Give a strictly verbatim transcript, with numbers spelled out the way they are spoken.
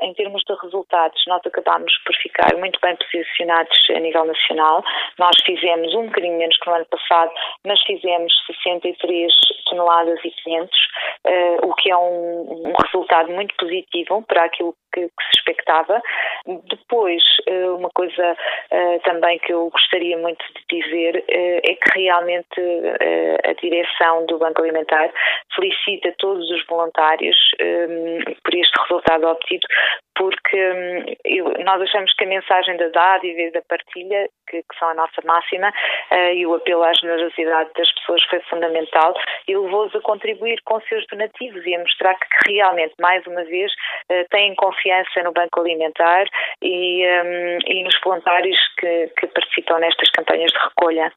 em termos de resultados, nós acabámos por ficar muito bem posicionados a nível nacional. Nós fizemos um bocadinho menos que no ano passado, mas fizemos sessenta e três toneladas e quinhentos, uh, o que é um, um resultado muito positivo para aquilo que, que se expectava. Depois, uh, uma coisa uh, também que eu gostaria muito de dizer uh, é que realmente uh, a direção do Banco Alimentar felicita todos os voluntários um, por este resultado obtido, porque um, eu, nós achamos que a mensagem da dádiva e da partilha, que, que são a nossa máxima, uh, e o apelo à generosidade das pessoas foi fundamental e levou-os a contribuir com seus donativos e a mostrar que realmente, mais uma vez, uh, têm confiança no Banco Alimentar e, um, e nos voluntários que, que participam nestas campanhas de recolha.